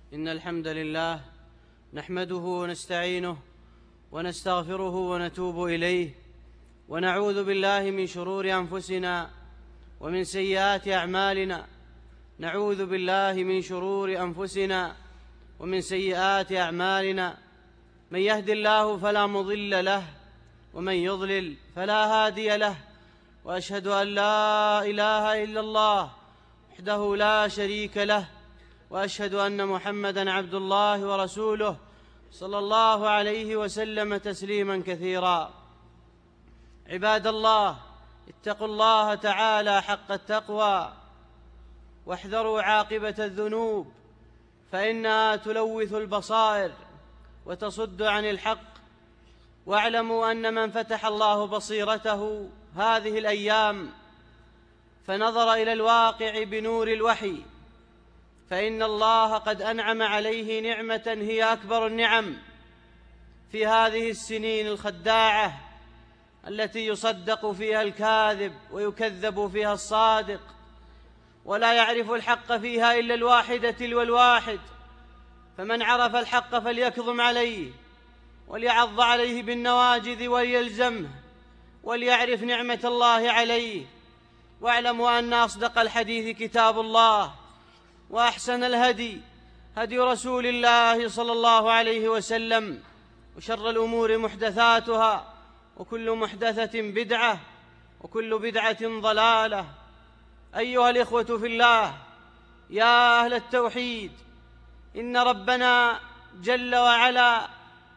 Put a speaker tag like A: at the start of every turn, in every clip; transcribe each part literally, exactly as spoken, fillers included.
A: إن الحمد لله نحمده ونستعينه ونستغفره ونتوب إليه، ونعوذ بالله من شرور أنفسنا ومن سيئات أعمالنا. نعوذ بالله من شرور أنفسنا ومن سيئات أعمالنا. من يهد الله فلا مضل له، ومن يضلل فلا هادي له. وأشهد أن لا إله إلا الله وحده لا شريك له، وأشهد أن محمدًا عبد الله ورسوله صلى الله عليه وسلم تسليمًا كثيرا. عباد الله، اتقوا الله تعالى حق التقوى، واحذروا عاقبة الذنوب، فإنها تلوث البصائر وتصد عن الحق. واعلموا أن من فتح الله بصيرته هذه الأيام فنظر إلى الواقع بنور الوحي، فإن الله قد أنعم عليه نعمة هي أكبر النعم في هذه السنين الخداعة التي يصدق فيها الكاذب ويكذب فيها الصادق، ولا يعرف الحق فيها إلا الواحدة تلو الواحد. فمن عرف الحق فليكظم عليه، وليعض عليه بالنواجذ وليلزمه، وليعرف نعمة الله عليه. واعلموا أن أصدق الحديث كتاب الله، وأحسن الهدي هدي رسول الله صلى الله عليه وسلم، وشر الأمور محدثاتها، وكل محدثة بدعة، وكل بدعة ضلالة. أيها الإخوة في الله، يا أهل التوحيد، إن ربنا جل وعلا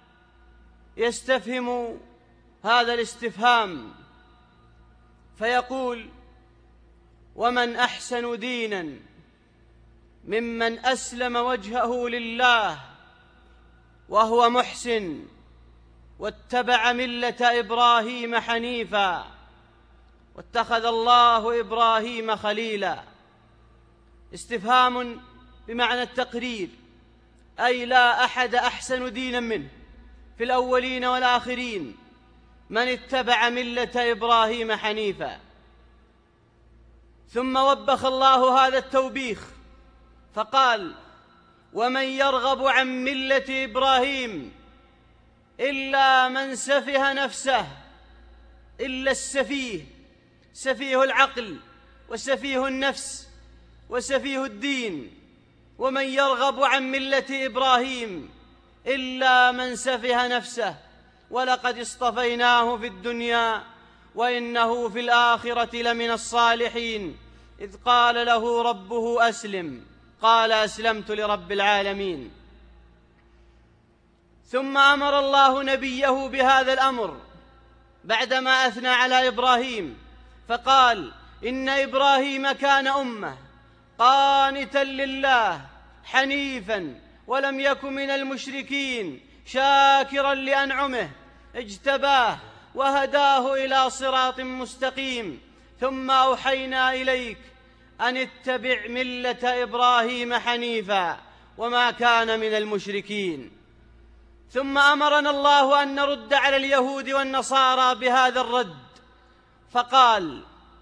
A: يستفهم هذا الاستفهام فيقول: ومن أحسن ديناً ممن أسلم وجهه لله وهو محسن واتبع ملة إبراهيم حنيفا واتخذ الله إبراهيم خليلا. استفهام بمعنى التقرير، أي لا أحد أحسن دينا منه في الأولين والآخرين من اتبع ملة إبراهيم حنيفا. ثم وبخ الله هذا التوبيخ فقال: ومن يرغب عن ملة إبراهيم إلا من سفه نفسه، إلا السفيه، سفيه العقل وسفيه النفس وسفيه الدين. ومن يرغب عن ملة إبراهيم إلا من سفه نفسه، ولقد اصطفيناه في الدنيا وإنه في الآخرة لمن الصالحين. إذ قال له ربه أسلم، قال أسلمت لرب العالمين. ثم أمر الله نبيه بهذا الأمر بعدما أثنى على إبراهيم، فقال: إن إبراهيم كان أمة قانتا لله حنيفا ولم يكن من المشركين، شاكرا لأنعمه اجتباه وهداه إلى صراط مستقيم. ثم أوحينا إليك أن اتبع ملة إبراهيم حنيفا وما كان من المشركين. ثم أمرنا الله أن نرد على اليهود والنصارى بهذا الرد، فقال: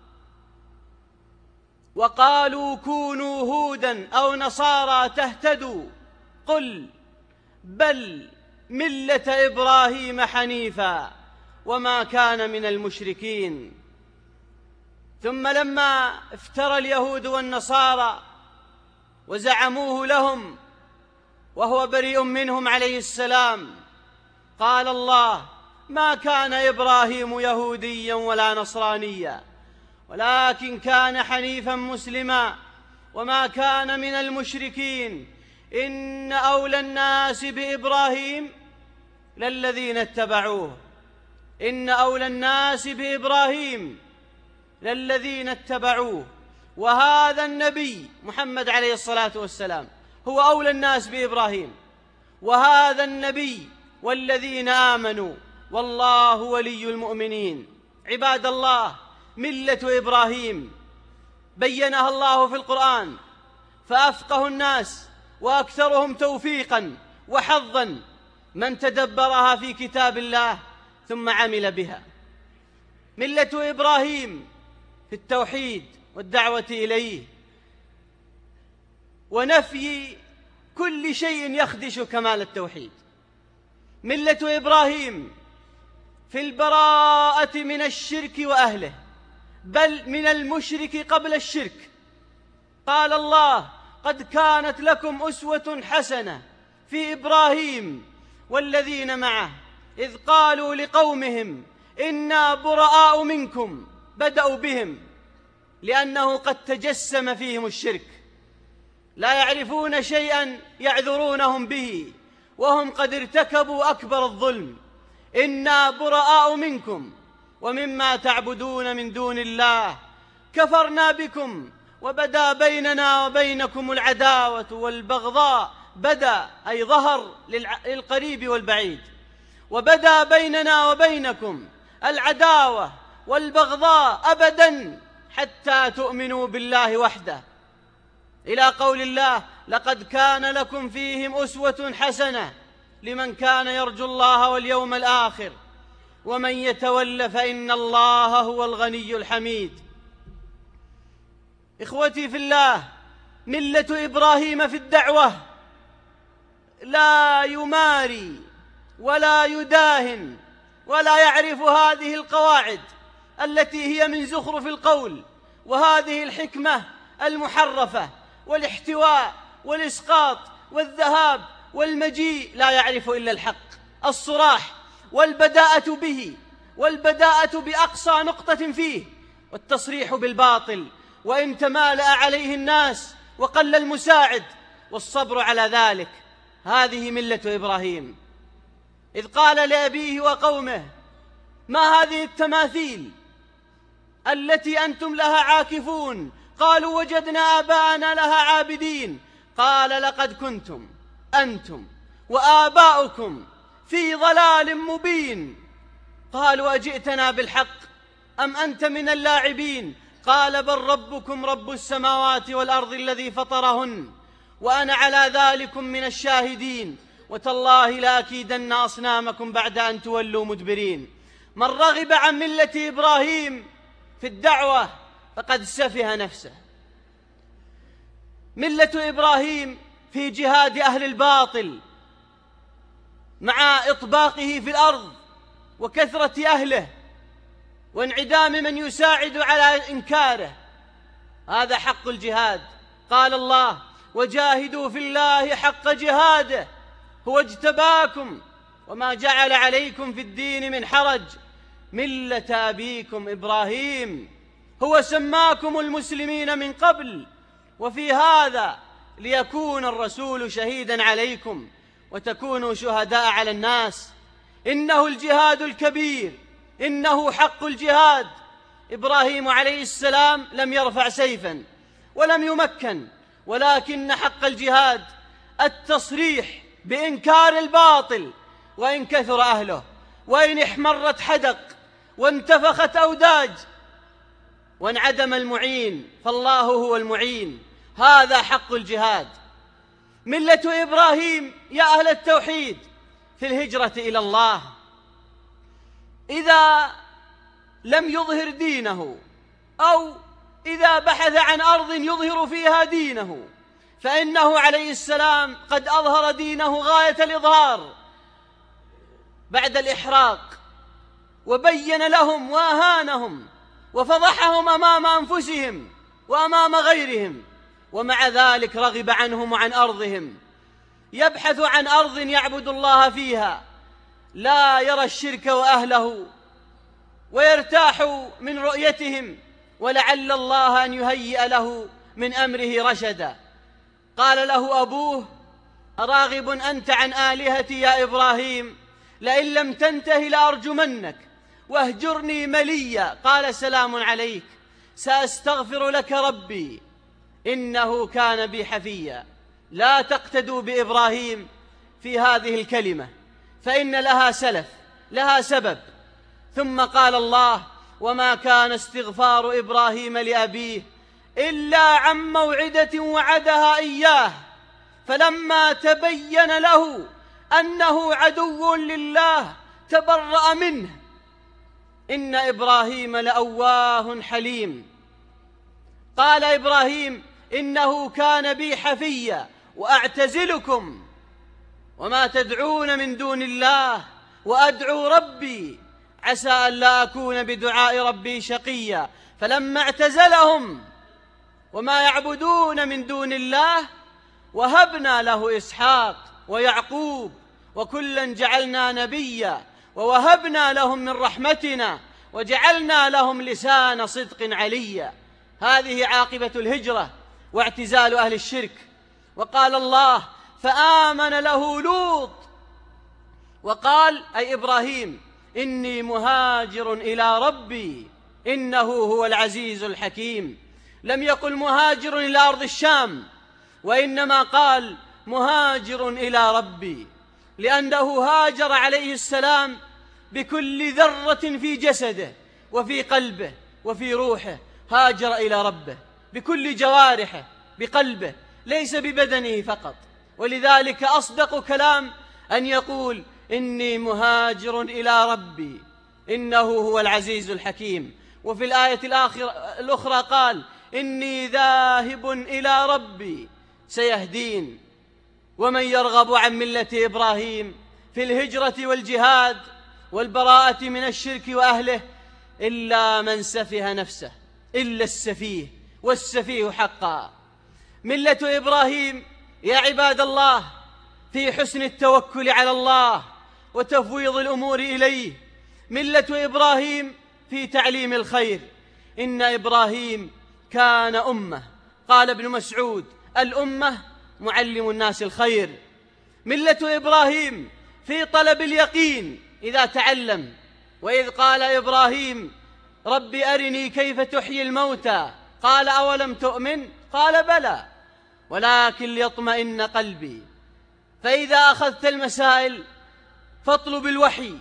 A: وقالوا كونوا هودا أو نصارى تهتدوا، قل بل ملة إبراهيم حنيفا وما كان من المشركين. ثم لما افترى اليهود والنصارى وزعموه لهم وهو بريء منهم عليه السلام، قال الله: ما كان إبراهيم يهوديا ولا نصرانيا، ولكن كان حنيفا مسلما وما كان من المشركين. إن أولى الناس بإبراهيم للذين اتبعوه، إن أولى الناس بإبراهيم للذين اتبعوه. وهذا النبي محمد عليه الصلاة والسلام هو أولى الناس بإبراهيم، وهذا النبي والذين آمنوا، والله ولي المؤمنين. عباد الله، ملة إبراهيم بينها الله في القرآن، فأفقه الناس وأكثرهم توفيقا وحظا من تدبرها في كتاب الله ثم عمل بها. ملة إبراهيم في التوحيد والدعوة إليه ونفي كل شيء يخدش كمال التوحيد. ملة إبراهيم في البراءة من الشرك وأهله، بل من المشرك قبل الشرك. قال الله: قد كانت لكم أسوة حسنة في إبراهيم والذين معه إذ قالوا لقومهم إنا براء منكم. بدأوا بهم لأنه قد تجسم فيهم الشرك، لا يعرفون شيئا يعذرونهم به وهم قد ارتكبوا أكبر الظلم. إنا براء منكم ومما تعبدون من دون الله كفرنا بكم وبدا بيننا وبينكم العداوة والبغضاء. بدا أي ظهر للقريب والبعيد. وبدا بيننا وبينكم العداوة والبغضاء أبدا حتى تؤمنوا بالله وحده، إلى قول الله: لقد كان لكم فيهم أسوة حسنة لمن كان يرجو الله واليوم الآخر ومن يتول فإن الله هو الغني الحميد. إخوتي في الله، ملة إبراهيم في الدعوة لا يماري ولا يداهن ولا يعرف هذه القواعد التي هي من زخرف القول وهذه الحكمة المحرفة والاحتواء والإسقاط والذهاب والمجيء. لا يعرف إلا الحق الصراح والبداءة به، والبداءة بأقصى نقطة فيه، والتصريح بالباطل وإن تمالأ عليه الناس وقل المساعد، والصبر على ذلك. هذه ملة إبراهيم. إذ قال لأبيه وقومه: ما هذه التماثيل التي أنتم لها عاكفون؟ قالوا: وجدنا آباءنا لها عابدين. قال: لقد كنتم أنتم وآباؤكم في ضلال مبين. قالوا: أجئتنا بالحق أم أنت من اللاعبين؟ قال: بل ربكم رب السماوات والأرض الذي فطرهن وأنا على ذلكم من الشاهدين وتالله لأكيدن أصنامكم بعد أن تولوا مدبرين. من رغب عن ملة إبراهيم في الدعوة فقد سفه نفسه. ملة إبراهيم في جهاد أهل الباطل مع إطباقه في الأرض وكثرة أهله وانعدام من يساعد على إنكاره، هذا حق الجهاد. قال الله: وجاهدوا في الله حق جهاده هو اجتباكم وما جعل عليكم في الدين من حرج ملة أبيكم إبراهيم هو سماكم المسلمين من قبل وفي هذا ليكون الرسول شهيدا عليكم وتكونوا شهداء على الناس. إنه الجهاد الكبير، إنه حق الجهاد. إبراهيم عليه السلام لم يرفع سيفا ولم يمكن، ولكن حق الجهاد التصريح بإنكار الباطل وإن كثر أهله وإن احمرت حدق وانتفخت أوداج وانعدم المعين، فالله هو المعين. هذا حق الجهاد. ملة إبراهيم يا أهل التوحيد في الهجرة إلى الله، إذا لم يظهر دينه أو إذا بحث عن أرض يظهر فيها دينه فإنه عليه السلام قد أظهر دينه غاية الإظهار بعد الإحراق، وبين لهم وأهانهم وفضحهم أمام أنفسهم وأمام غيرهم، ومع ذلك رغب عنهم وعن أرضهم. يبحث عن أرض يعبد الله فيها لا يرى الشرك وأهله ويرتاح من رؤيتهم، ولعل الله أن يهيئ له من أمره رشدا. قال له أبوه: أراغب أنت عن آلهتي يا إبراهيم؟ لئن لم تنته لأرجمنك واهجرني مليا. قال: سلام عليك، سأستغفر لك ربي إنه كان بي حفيا. لا تقتدوا بإبراهيم في هذه الكلمة فإن لها سلف، لها سبب. ثم قال الله: وما كان استغفار إبراهيم لأبيه إلا عن موعدة وعدها إياه فلما تبين له أنه عدو لله تبرأ منه إن إبراهيم لأواه حليم. قال إبراهيم: إنه كان بي حفيا وأعتزلكم وما تدعون من دون الله وأدعو ربي عسى أن لا أكون بدعاء ربي شقيا. فلما اعتزلهم وما يعبدون من دون الله وهبنا له إسحاق ويعقوب وكلا جعلنا نبيا ووهبنا لهم من رحمتنا وجعلنا لهم لسان صدق عليا. هذه عاقبة الهجرة واعتزال أهل الشرك. وقال الله: فآمن له لوط، وقال أي إبراهيم: إني مهاجر إلى ربي إنه هو العزيز الحكيم. لم يقل مهاجر إلى أرض الشام، وإنما قال مهاجر إلى ربي، لأنه هاجر عليه السلام بكل ذرة في جسده وفي قلبه وفي روحه، هاجر إلى ربه بكل جوارحه بقلبه، ليس ببدنه فقط. ولذلك أصدق كلام أن يقول: إني مهاجر إلى ربي إنه هو العزيز الحكيم. وفي الآية الأخرى قال: إني ذاهب إلى ربي سيهدين. ومن يرغب عن ملة إبراهيم في الهجرة والجهاد والبراءة من الشرك وأهله إلا من سفه نفسه، إلا السفيه، والسفيه حقا. ملة إبراهيم يا عباد الله في حسن التوكل على الله وتفويض الأمور إليه. ملة إبراهيم في تعليم الخير. إن إبراهيم كان أمة، قال ابن مسعود: الأمة معلم الناس الخير. ملة إبراهيم في طلب اليقين إذا تعلم. وإذ قال إبراهيم: رب أرني كيف تحيي الموتى، قال: أولم تؤمن؟ قال: بلى ولكن ليطمئن قلبي. فإذا أخذت المسائل فاطلب الوحي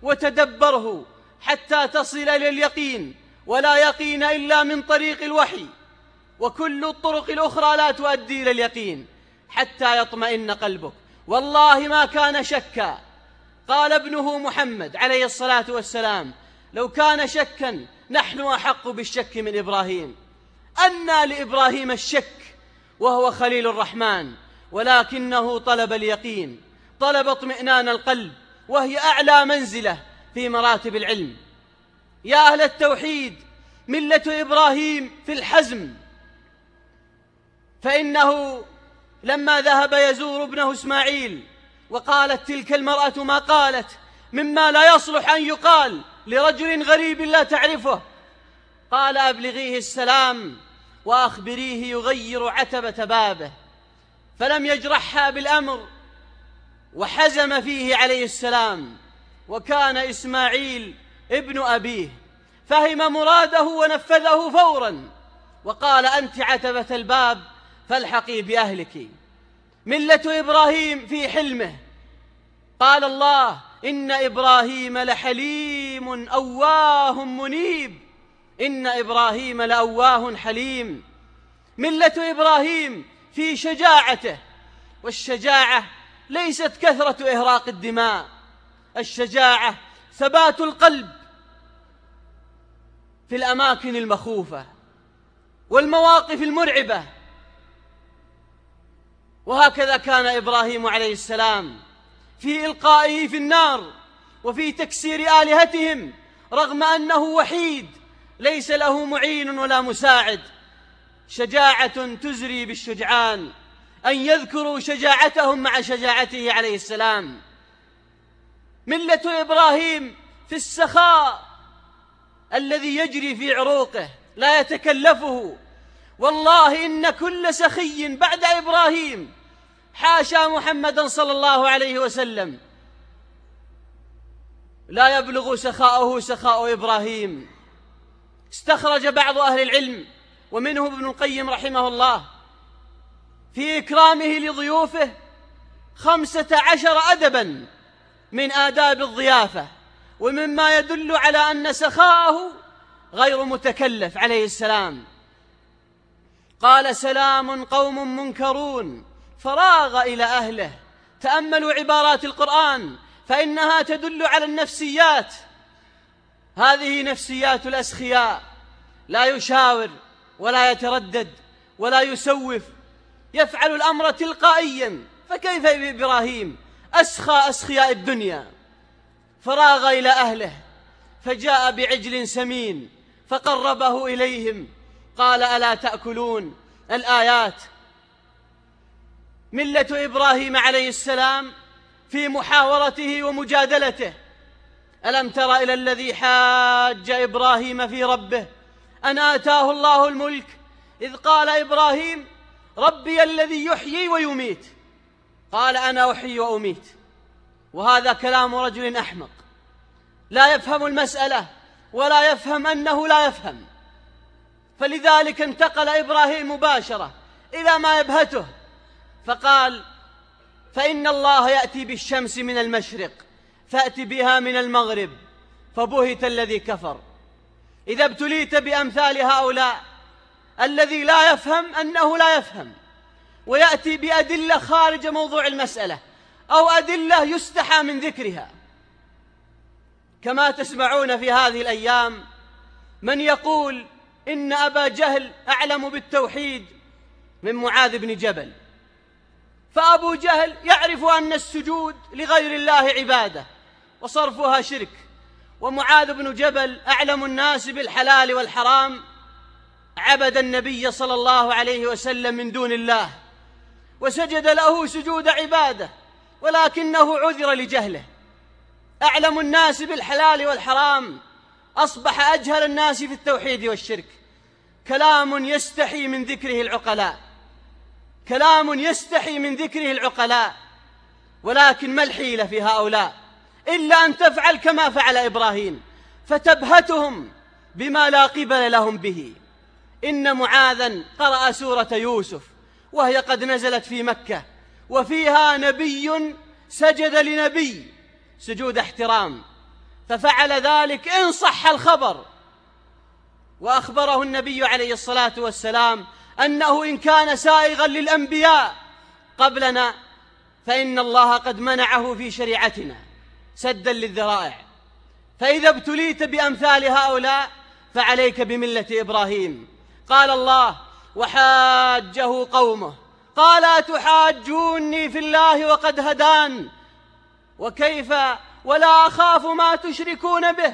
A: وتدبره حتى تصل إلى اليقين، ولا يقين إلا من طريق الوحي، وكل الطرق الأخرى لا تؤدي إلى اليقين حتى يطمئن قلبك. والله ما كان شكا. قال ابنه محمد عليه الصلاة والسلام: لو كان شكا نحن أحق بالشك من إبراهيم. أنى لإبراهيم الشك وهو خليل الرحمن، ولكنه طلب اليقين، طلب اطمئنان القلب، وهي أعلى منزلة في مراتب العلم. يا أهل التوحيد، ملة إبراهيم في الحزم، فإنه لما ذهب يزور ابنه إسماعيل وقالت تلك المرأة ما قالت مما لا يصلح أن يقال لرجل غريب لا تعرفه، قال: أبلغيه السلام وأخبريه يغير عتبة بابه. فلم يجرحها بالأمر وحزم فيه عليه السلام. وكان إسماعيل ابن أبيه، فهم مراده ونفذه فورا، وقال: أنت عتبة الباب فالحقي بأهلك. ملة إبراهيم في حلمه. قال الله: إن إبراهيم لحليم أواه منيب. إن إبراهيم لأواه حليم. ملة إبراهيم في شجاعته، والشجاعة ليست كثرة إهراق الدماء، الشجاعة ثبات القلب في الأماكن المخوفة والمواقف المرعبة. وهكذا كان إبراهيم عليه السلام في إلقائه في النار وفي تكسير آلهتهم، رغم أنه وحيد ليس له معين ولا مساعد. شجاعة تزري بالشجعان، أن يذكروا شجاعتهم مع شجاعته عليه السلام. ملة إبراهيم في السخاء الذي يجري في عروقه لا يتكلفه. والله إن كل سخي بعد إبراهيم حاشا محمدا صلى الله عليه وسلم لا يبلغ سخاؤه سخاء إبراهيم. استخرج بعض أهل العلم ومنه ابن القيم رحمه الله في إكرامه لضيوفه خمسة عشر أدبا من آداب الضيافة، ومما يدل على أن سخاءه غير متكلف عليه السلام. قال: سلام قوم منكرون، فراغ إلى أهله. تأملوا عبارات القرآن فإنها تدل على النفسيات. هذه نفسيات الأسخياء، لا يشاور ولا يتردد ولا يسوف يفعل الأمر تلقائيا، فكيف بإبراهيم أسخى أسخياء الدنيا؟ فراغ إلى أهله فجاء بعجل سمين فقربه إليهم، قال ألا تأكلون؟ الآيات. ملة إبراهيم عليه السلام في محاورته ومجادلته. ألم تر إلى الذي حاج إبراهيم في ربه أن آتاه الله الملك إذ قال إبراهيم ربي الذي يحيي ويميت، قال أنا أحيي وأميت. وهذا كلام رجل أحمق لا يفهم المسألة ولا يفهم أنه لا يفهم. فلذلك انتقل إبراهيم مباشرة إلى ما يبهته، فقال فإن الله يأتي بالشمس من المشرق فأت بها من المغرب، فبهت الذي كفر. إذا ابتليت بأمثال هؤلاء الذي لا يفهم أنه لا يفهم، ويأتي بأدلة خارج موضوع المسألة أو أدلة يستحى من ذكرها، كما تسمعون في هذه الأيام من يقول إن أبا جهل أعلم بالتوحيد من معاذ بن جبل. فأبو جهل يعرف أن السجود لغير الله عبادة وصرفها شرك، ومعاذ بن جبل أعلم الناس بالحلال والحرام، عبد النبي صلى الله عليه وسلم من دون الله وسجد له سجود عبادة، ولكنه عذر لجهله. أعلم الناس بالحلال والحرام أصبح أجهل الناس في التوحيد والشرك. كلام يستحي من ذكره العقلاء، كلام يستحي من ذكره العقلاء. ولكن ما الحيلة في هؤلاء إلا أن تفعل كما فعل إبراهيم، فتبهتهم بما لا قبل لهم به. إن معاذا قرأ سورة يوسف وهي قد نزلت في مكة، وفيها نبي سجد لنبي سجود احترام، ففعل ذلك إن صح الخبر. وأخبره النبي عليه الصلاة والسلام أنه إن كان سائغا للأنبياء قبلنا فإن الله قد منعه في شريعتنا سدا للذرائع. فإذا ابتليت بأمثال هؤلاء فعليك بملة إبراهيم. قال الله وحاجه قومه قال أتحاجوني في الله وقد هدان وكيف ولا أخاف ما تشركون به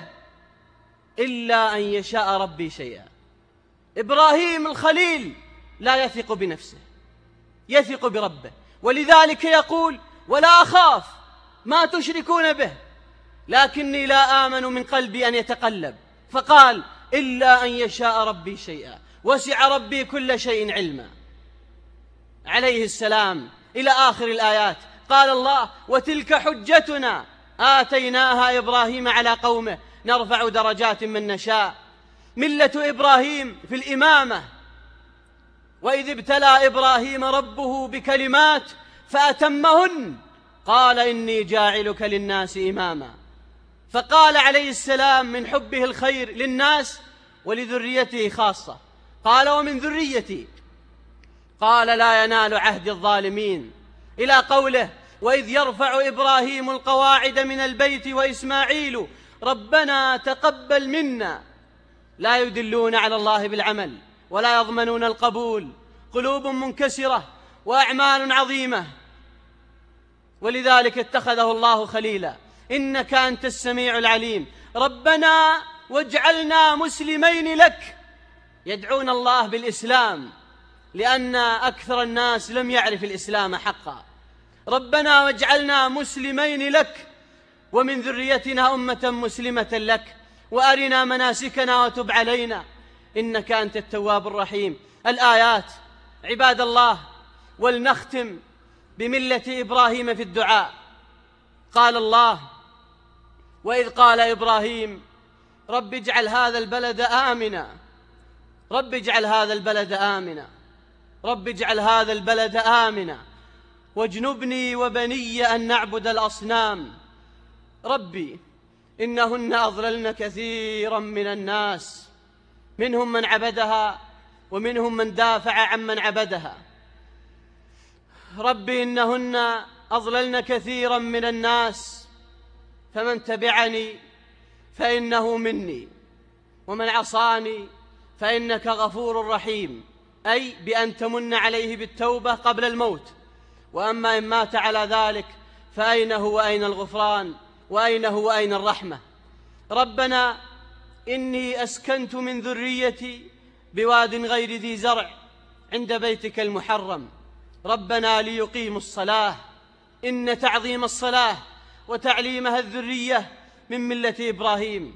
A: إلا أن يشاء ربي شيئا. إبراهيم الخليل لا يثق بنفسه، يثق بربه، ولذلك يقول ولا أخاف ما تشركون به، لكني لا آمن من قلبي أن يتقلب، فقال إلا أن يشاء ربي شيئا وسع ربي كل شيء علما. عليه السلام إلى آخر الآيات. قال الله وتلك حجتنا آتيناها إبراهيم على قومه نرفع درجات من نشاء. ملة إبراهيم في الإمامة. وإذ ابتلى إبراهيم ربه بكلمات فأتمهن قال إني جاعلك للناس إماما. فقال عليه السلام من حبه الخير للناس ولذريته خاصة، قال ومن ذريتي، قال لا ينال عهد الظالمين، إلى قوله وإذ يرفع إبراهيم القواعد من البيت وإسماعيل ربنا تقبل منا. لا يدلون على الله بالعمل ولا يضمنون القبول، قلوب منكسرة وأعمال عظيمة، ولذلك اتخذه الله خليلا. إنك أنت السميع العليم ربنا واجعلنا مسلمين لك. يدعون الله بالإسلام لأن أكثر الناس لم يعرف الإسلام حقا. ربنا واجعلنا مسلمين لك ومن ذريتنا أمة مسلمة لك وأرنا مناسكنا وتب علينا إنك أنت التواب الرحيم. الآيات. عباد الله، ولنختم بملة إبراهيم في الدعاء. قال الله وإذ قال إبراهيم رب اجعل هذا البلد آمنا، رب اجعل هذا البلد آمنا، رب اجعل هذا البلد آمنا واجنبني وبني أن نعبد الأصنام. ربي إنهن أضللن كثيرا من الناس، منهم من عبدها ومنهم من دافع عن من عبدها. ربي إنهن أضللن كثيرا من الناس، فمن تبعني فإنه مني ومن عصاني فإنك غفور رحيم. أي بأن تمن عليه بالتوبة قبل الموت. وأما إن مات على ذلك فأين هو وأين الغفران وأين هو وأين الرحمة؟ ربنا إني أسكنت من ذريتي بواد غير ذي زرع عند بيتك المحرم ربنا ليقيموا الصلاة إن تعظيم الصلاة وتعليمها الذرية من ملة إبراهيم.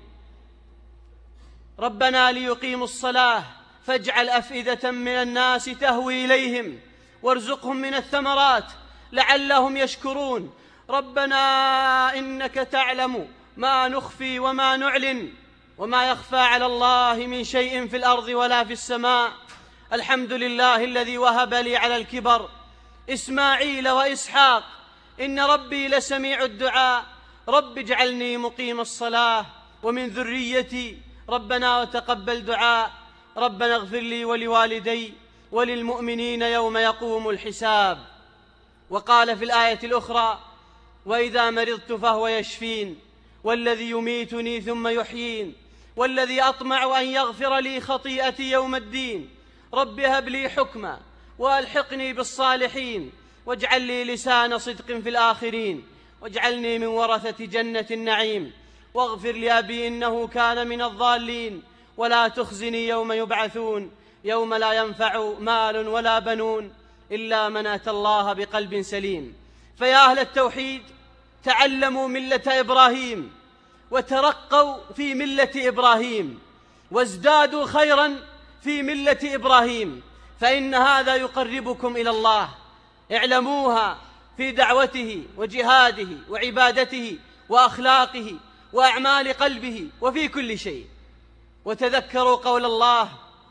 A: ربنا ليقيموا الصلاة فاجعل أفئدة من الناس تهوي إليهم وارزقهم من الثمرات لعلهم يشكرون. ربنا إنك تعلم ما نخفي وما نعلن وما يخفى على الله من شيء في الأرض ولا في السماء. الحمد لله الذي وهب لي على الكبر إسماعيل وإسحاق إن ربي لسميع الدعاء. رب اجعلني مقيم الصلاة ومن ذريتي ربنا وتقبل دعاء. ربنا اغفر لي ولوالدي وللمؤمنين يوم يقوم الحساب. وقال في الآية الأخرى وإذا مرضت فهو يشفين والذي يميتني ثم يحيين والذي أطمع أن يغفر لي خطيئتي يوم الدين. رب هب لي حكما وألحقني بالصالحين واجعل لي لسان صدق في الآخرين واجعلني من ورثة جنة النعيم. واغفر لأبي إنه كان من الضالين ولا تخزني يوم يبعثون يوم لا ينفع مال ولا بنون إلا من أتى الله بقلب سليم. فيا أهل التوحيد تعلموا ملة إبراهيم وترقوا في ملة إبراهيم وازدادوا خيرا في ملة إبراهيم فإن هذا يقربكم إلى الله. اعلموها في دعوته وجهاده وعبادته وأخلاقه وأعمال قلبه وفي كل شيء. وتذكروا قول الله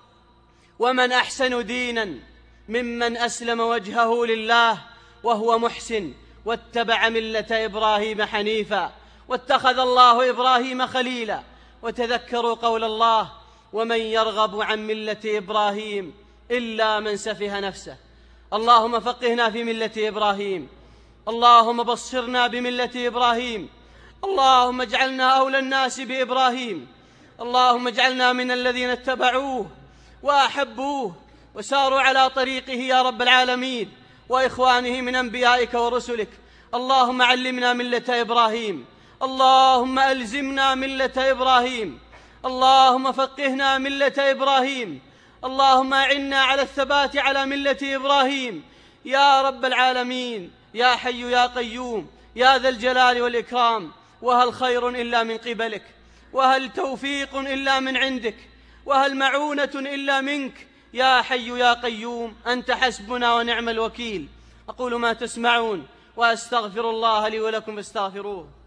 A: ومن أحسن دينا ممن أسلم وجهه لله وهو محسن واتبع ملة إبراهيم حنيفا واتخذ الله إبراهيم خليلا. وتذكروا قول الله ومن يرغب عن ملة إبراهيم إلا من سفه نفسه. اللهم فقهنا في ملة إبراهيم. اللهم بصرنا بملة إبراهيم. اللهم اجعلنا أولى الناس بإبراهيم. اللهم اجعلنا من الذين اتبعوه وأحبوه وساروا على طريقه يا رب العالمين وإخوانه من أنبيائك ورسلك. اللهم علمنا ملة إبراهيم. اللهم ألزمنا ملة إبراهيم. اللهم فقهنا ملة إبراهيم. اللهم أعنا على الثبات على ملة إبراهيم يا رب العالمين يا حي يا قيوم يا ذا الجلال والإكرام. وهل خير إلا من قبلك وهل توفيق إلا من عندك وهل معونة إلا منك يا حي يا قيوم أنت حسبنا ونعم الوكيل. أقول ما تسمعون وأستغفر الله لي ولكم فاستغفروه.